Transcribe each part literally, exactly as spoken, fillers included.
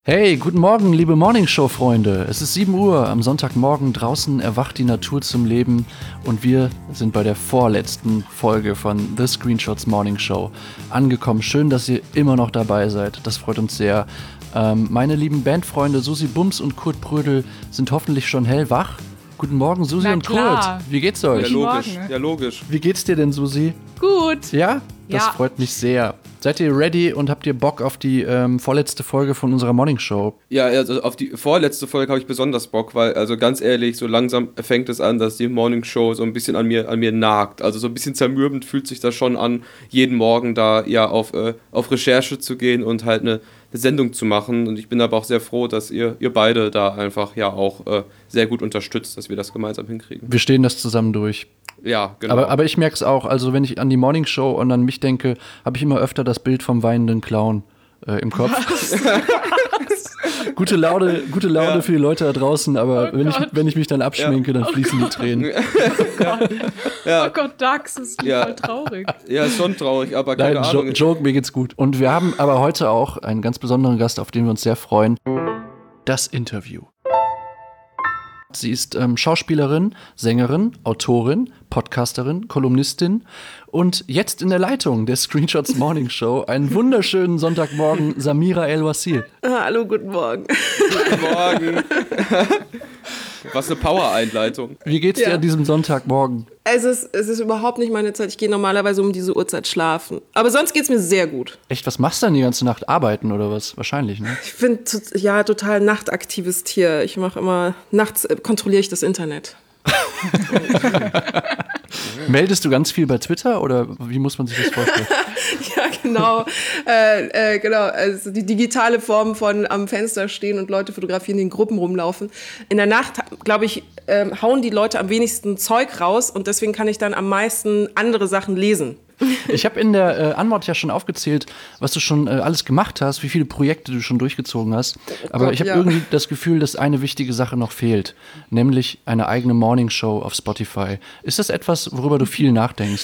Hey, guten Morgen, liebe Morningshow-Freunde. Es ist sieben Uhr am Sonntagmorgen. Draußen erwacht die Natur zum Leben und wir sind bei der vorletzten Folge von The Screenshots Morning Show angekommen. Schön, dass ihr immer noch dabei seid. Das freut uns sehr. Ähm, meine lieben Bandfreunde Susi Bums und Kurt Prödel sind hoffentlich schon hellwach. Guten Morgen, Susi Na und klar. Kurt. Wie geht's euch? Ja, logisch. Morgen. Ja, logigisch. Wie geht's dir denn, Susi? Gut. Ja? Das Ja. freut mich sehr. Seid ihr ready und habt ihr Bock auf die ähm, vorletzte Folge von unserer Morning Show? Ja, also auf die vorletzte Folge habe ich besonders Bock, weil, also ganz ehrlich, so langsam fängt es an, dass die Morning Show so ein bisschen an mir, an mir nagt. Also so ein bisschen zermürbend fühlt sich das schon an, jeden Morgen da ja auf, äh, auf Recherche zu gehen und halt eine, eine Sendung zu machen. Und ich bin aber auch sehr froh, dass ihr, ihr beide da einfach ja auch äh, sehr gut unterstützt, dass wir das gemeinsam hinkriegen. Wir stehen das zusammen durch. Ja, genau. Aber, aber ich merke es auch, also wenn ich an die Morning Show und an mich denke, habe ich immer öfter das Bild vom weinenden Clown äh, im Kopf. gute Laune, gute Laune Ja. für die Leute da draußen, aber Oh wenn, ich, Gott. wenn ich mich dann abschminke, Ja. dann fließen die Tränen. ja. Oh Gott, Dax, das ist Ja. voll traurig. Ja, ist schon traurig, aber keine Nein, Ahnung. jo- Joke, mir geht's gut. Und wir haben aber heute auch einen ganz besonderen Gast, auf den wir uns sehr freuen. Das Interview. Sie ist ähm, Schauspielerin, Sängerin, Autorin, Podcasterin, Kolumnistin und jetzt in der Leitung der Screenshots Morning Show. Einen wunderschönen Sonntagmorgen, Samira El-Wassil. Ah, hallo, guten Morgen. Guten Morgen. Was eine Power-Einleitung. Wie geht's dir Ja. an diesem Sonntagmorgen? Es ist, es ist überhaupt nicht meine Zeit. Ich gehe normalerweise um diese Uhrzeit schlafen. Aber sonst geht's mir sehr gut. Echt, was machst du denn die ganze Nacht? Arbeiten oder was? Wahrscheinlich, ne? Ich bin to- ja total nachtaktives Tier. Ich mache immer, nachts äh, kontrolliere ich das Internet. Meldest du ganz viel bei Twitter oder wie muss man sich das vorstellen? Ja, genau. äh, äh, genau. Also die digitale Form von am Fenster stehen und Leute fotografieren, die in Gruppen rumlaufen. In der Nacht, glaube ich, ähm, hauen die Leute am wenigsten Zeug raus und deswegen kann ich dann am meisten andere Sachen lesen. Ich habe in der äh, Antwort ja schon aufgezählt, was du schon äh, alles gemacht hast, wie viele Projekte du schon durchgezogen hast. Aber Gott, ich habe ja. irgendwie das Gefühl, dass eine wichtige Sache noch fehlt, nämlich eine eigene Morning Show auf Spotify. Ist das etwas, worüber du viel nachdenkst?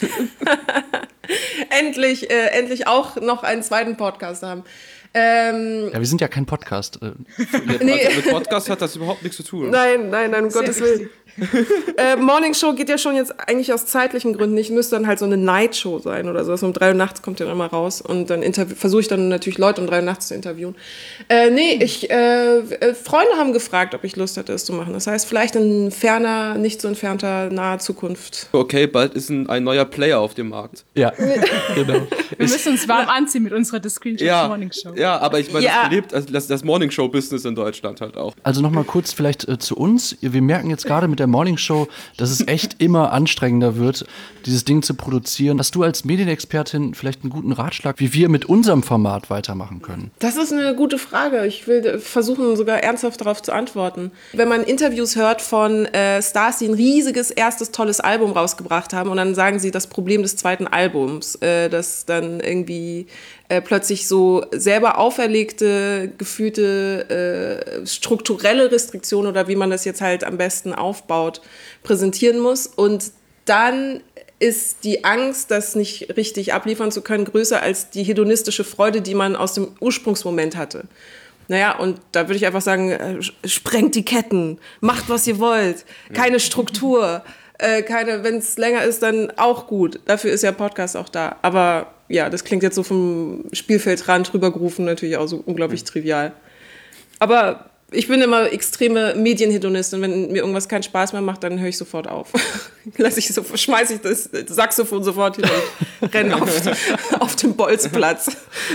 endlich, äh, endlich auch noch einen zweiten Podcast haben. Ähm, Ja, wir sind ja kein Podcast. Äh, Mit, Nee. also mit Podcast hat das überhaupt nichts zu tun. Nein, nein, nein, um Gottes Willen. äh, Morning Show geht ja schon jetzt eigentlich aus zeitlichen Gründen nicht. Müsste dann halt so eine Night Show sein oder so. Also um drei Uhr nachts kommt der dann mal raus und dann versuche ich dann natürlich Leute um drei Uhr nachts zu interviewen. Äh, nee, ich, äh, äh, Freunde haben gefragt, ob ich Lust hätte, es zu machen. Das heißt, vielleicht in ferner, nicht so entfernter, naher Zukunft. Okay, bald ist ein, ein neuer Player auf dem Markt. ja, genau. Wir müssen uns warm anziehen mit unserer The Screenshots Ja, Morning Show. ja, aber ich meine, Ja. das belebt also das, das Morning Show Business in Deutschland halt auch. Also nochmal kurz vielleicht äh, zu uns. Wir merken jetzt gerade mit der Morning Show, dass es echt immer anstrengender wird, dieses Ding zu produzieren. Hast du als Medienexpertin vielleicht einen guten Ratschlag, wie wir mit unserem Format weitermachen können? Das ist eine gute Frage. Ich will versuchen, sogar ernsthaft darauf zu antworten. Wenn man Interviews hört von äh, Stars, die ein riesiges, erstes, tolles Album rausgebracht haben und dann sagen sie, das Problem des zweiten Albums, äh, dass dann irgendwie äh, plötzlich so selber auferlegte, gefühlte, äh, strukturelle Restriktionen oder wie man das jetzt halt am besten aufbaut, präsentieren muss. Und dann ist die Angst, das nicht richtig abliefern zu können, größer als die hedonistische Freude, die man aus dem Ursprungsmoment hatte. Naja, und da würde ich einfach sagen, äh, sprengt die Ketten, macht, was ihr wollt, keine Struktur, äh, keine, wenn es länger ist, dann auch gut. Dafür ist ja Podcast auch da. Aber ja, das klingt jetzt so vom Spielfeldrand rübergerufen natürlich auch so unglaublich trivial. Aber ich bin immer extreme Medienhedonistin. Wenn mir irgendwas keinen Spaß mehr macht, dann höre ich sofort auf. Lass ich so, schmeiße ich das Saxophon sofort hin und renne auf, auf den Bolzplatz.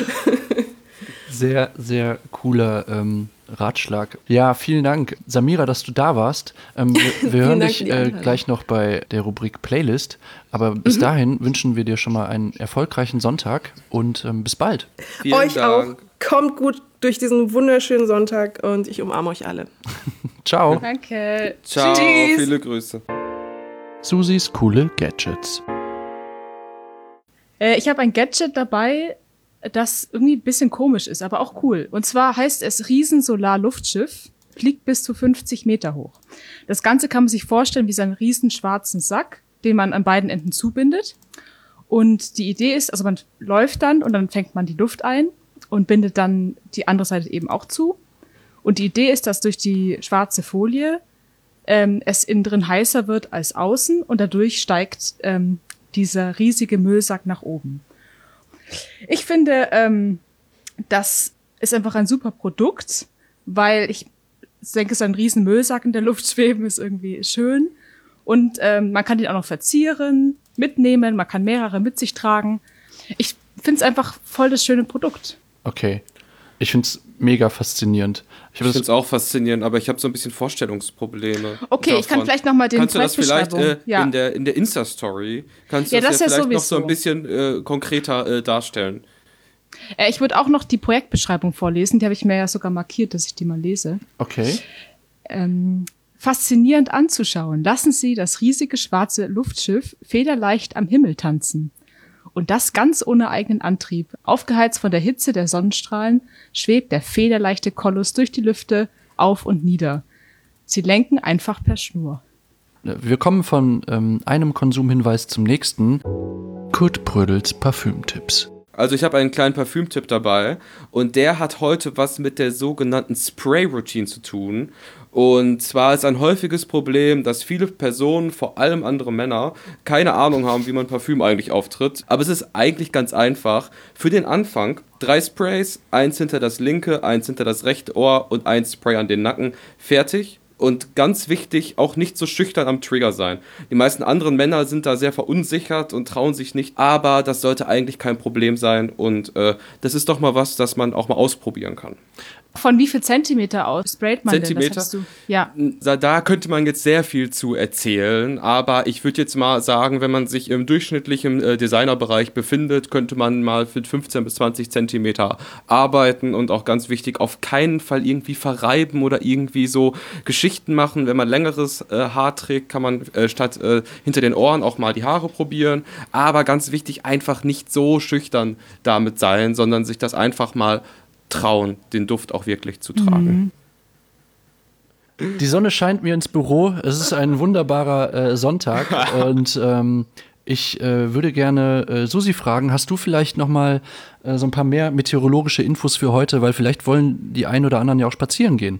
Sehr, sehr cooler ähm, Ratschlag. Ja, vielen Dank, Samira, dass du da warst. Ähm, wir wir hören Dank dich für die äh, Einladung. gleich noch bei der Rubrik Playlist. Aber bis Mhm. dahin wünschen wir dir schon mal einen erfolgreichen Sonntag und ähm, bis bald. Vielen Euch Dank. auch. Kommt gut durch diesen wunderschönen Sonntag und ich umarme euch alle. Ciao. Danke. Ciao, Tschüss. viele Grüße. Susis coole Gadgets. Äh, ich habe ein Gadget dabei, das irgendwie ein bisschen komisch ist, aber auch cool. Und zwar heißt es Riesensolar-Luftschiff, fliegt bis zu fünfzig Meter hoch. Das Ganze kann man sich vorstellen wie so einen riesen schwarzen Sack, den man an beiden Enden zubindet. Und die Idee ist, also man läuft dann und dann fängt man die Luft ein und bindet dann die andere Seite eben auch zu. Und die Idee ist, dass durch die schwarze Folie ähm, es innen drin heißer wird als außen und dadurch steigt ähm, dieser riesige Müllsack nach oben. Ich finde, ähm, das ist einfach ein super Produkt, weil ich denke, so ein riesen Müllsack in der Luft schweben ist irgendwie schön. Und ähm, man kann den auch noch verzieren, mitnehmen, man kann mehrere mit sich tragen. Ich finde es einfach voll das schöne Produkt. Okay. Ich finde es mega faszinierend. Ich, ich finde es auch faszinierend, aber ich habe so ein bisschen Vorstellungsprobleme. Okay, davon. Ich kann vielleicht noch mal den Kannst du das vielleicht äh, ja. in der, in der Insta-Story, kannst du ja, das, das ja ja vielleicht sowieso. noch so ein bisschen äh, konkreter äh, darstellen? Äh, ich würde auch noch die Projektbeschreibung vorlesen. Die habe ich mir ja sogar markiert, dass ich die mal lese. Okay. Ähm, faszinierend anzuschauen. Lassen Sie das riesige schwarze Luftschiff federleicht am Himmel tanzen. Und das ganz ohne eigenen Antrieb. Aufgeheizt von der Hitze der Sonnenstrahlen schwebt der federleichte Koloss durch die Lüfte auf und nieder. Sie lenken einfach per Schnur. Wir kommen von ähm, einem Konsumhinweis zum nächsten. Kurt Brödels Parfümtipps. Also ich habe einen kleinen Parfümtipp dabei und der hat heute was mit der sogenannten Spray-Routine zu tun. Und zwar ist ein häufiges Problem, dass viele Personen, vor allem andere Männer, keine Ahnung haben, wie man Parfüm eigentlich auftritt. Aber es ist eigentlich ganz einfach. Für den Anfang drei Sprays, eins hinter das linke, eins hinter das rechte Ohr und ein Spray an den Nacken. Fertig. Und ganz wichtig, auch nicht so schüchtern am Trigger sein. Die meisten anderen Männer sind da sehr verunsichert und trauen sich nicht, aber das sollte eigentlich kein Problem sein und äh, das ist doch mal was, das man auch mal ausprobieren kann. Von wie viel Zentimeter aus sprayt man Zentimeter? denn? Das du? Ja. Da, da könnte man jetzt sehr viel zu erzählen, aber ich würde jetzt mal sagen, wenn man sich im durchschnittlichen äh, Designerbereich befindet, könnte man mal für fünfzehn bis zwanzig Zentimeter arbeiten und auch ganz wichtig, auf keinen Fall irgendwie verreiben oder irgendwie so Geschichten machen. Wenn man längeres äh, Haar trägt, kann man äh, statt äh, hinter den Ohren auch mal die Haare probieren, aber ganz wichtig, einfach nicht so schüchtern damit sein, sondern sich das einfach mal trauen, den Duft auch wirklich zu tragen. Die Sonne scheint mir ins Büro. Es ist ein wunderbarer äh, Sonntag und ähm, ich äh, würde gerne äh, Susi fragen, hast du vielleicht noch mal äh, so ein paar mehr meteorologische Infos für heute, weil vielleicht wollen die einen oder anderen ja auch spazieren gehen.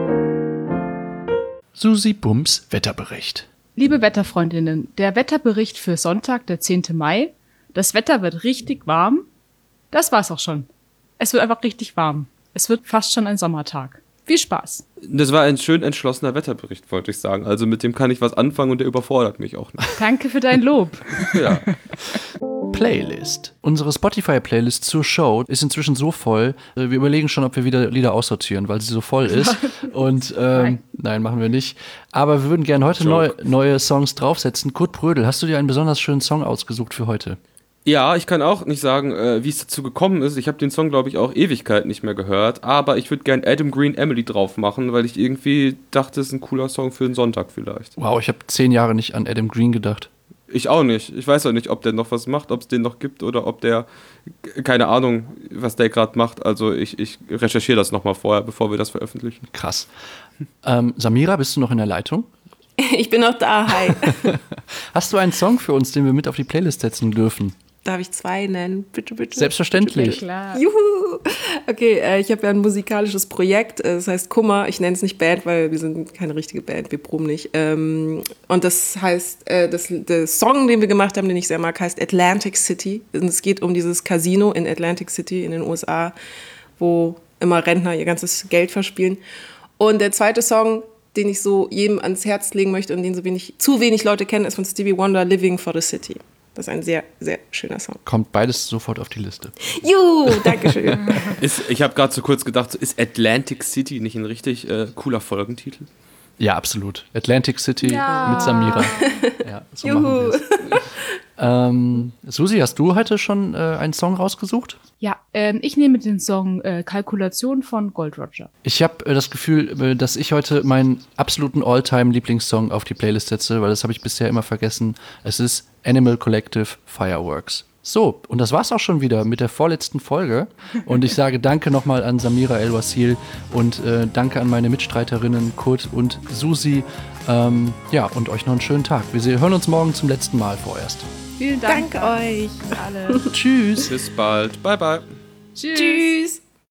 Susi Bums Wetterbericht. Liebe Wetterfreundinnen, der Wetterbericht für Sonntag, der zehnten Mai. Das Wetter wird richtig warm. Das war's auch schon. Es wird einfach richtig warm. Es wird fast schon ein Sommertag. Viel Spaß. Das war ein schön entschlossener Wetterbericht, wollte ich sagen. Also mit dem kann ich was anfangen und der überfordert mich auch nicht. Danke für dein Lob. Ja. Playlist. Unsere Spotify-Playlist zur Show ist inzwischen so voll, wir überlegen schon, ob wir wieder Lieder aussortieren, weil sie so voll ist. Und ähm, nein. nein, machen wir nicht. Aber wir würden gerne heute neu, neue Songs draufsetzen. Kurt Brödel, hast du dir einen besonders schönen Song ausgesucht für heute? Ja, ich kann auch nicht sagen, äh, wie es dazu gekommen ist. Ich habe den Song, glaube ich, auch Ewigkeit nicht mehr gehört. Aber ich würde gerne Adam Green Emily drauf machen, weil ich irgendwie dachte, es ist ein cooler Song für einen Sonntag vielleicht. Wow, ich habe zehn Jahre nicht an Adam Green gedacht. Ich auch nicht. Ich weiß auch nicht, ob der noch was macht, ob es den noch gibt oder ob der, keine Ahnung, was der gerade macht. Also ich, ich recherchiere das nochmal vorher, bevor wir das veröffentlichen. Krass. Ähm, Samira, bist du noch in der Leitung? Ich bin noch da, hi. Hast du einen Song für uns, den wir mit auf die Playlist setzen dürfen? Darf ich zwei nennen? Bitte, bitte. Selbstverständlich. Bitte, bitte. Klar. Juhu! Okay, äh, ich habe ja ein musikalisches Projekt, äh, das heißt Kummer. Ich nenne es nicht Band, weil wir sind keine richtige Band, wir proben nicht. Ähm, und das heißt, äh, das, der Song, den wir gemacht haben, den ich sehr mag, heißt Atlantic City. Und es geht um dieses Casino in Atlantic City in den U S A, wo immer Rentner ihr ganzes Geld verspielen. Und der zweite Song, den ich so jedem ans Herz legen möchte und den so wenig, zu wenig Leute kennen, ist von Stevie Wonder, Living for the City. Das ist ein sehr, sehr schöner Song. Kommt beides sofort auf die Liste. Juhu, danke schön. ist, ich habe gerade so kurz gedacht, ist Atlantic City nicht ein richtig äh, cooler Folgentitel? Ja, absolut. Atlantic City ja. mit Samira. Ja, so Juhu. ähm, Susi, hast du heute schon äh, einen Song rausgesucht? Ja, ähm, ich nehme den Song äh, Kalkulation von Gold Roger. Ich habe äh, das Gefühl, äh, dass ich heute meinen absoluten All-Time-Lieblingssong auf die Playlist setze, weil das habe ich bisher immer vergessen. Es ist Animal Collective Fireworks. So, und das war's auch schon wieder mit der vorletzten Folge. Und ich sage danke nochmal an Samira El-Wasil und äh, danke an meine Mitstreiterinnen Kurt und Susi. Ähm, ja, und euch noch einen schönen Tag. Wir hören uns morgen zum letzten Mal vorerst. Vielen Dank. Danke euch. Alle. Tschüss. Bis bald. Bye, bye. Tschüss. Tschüss.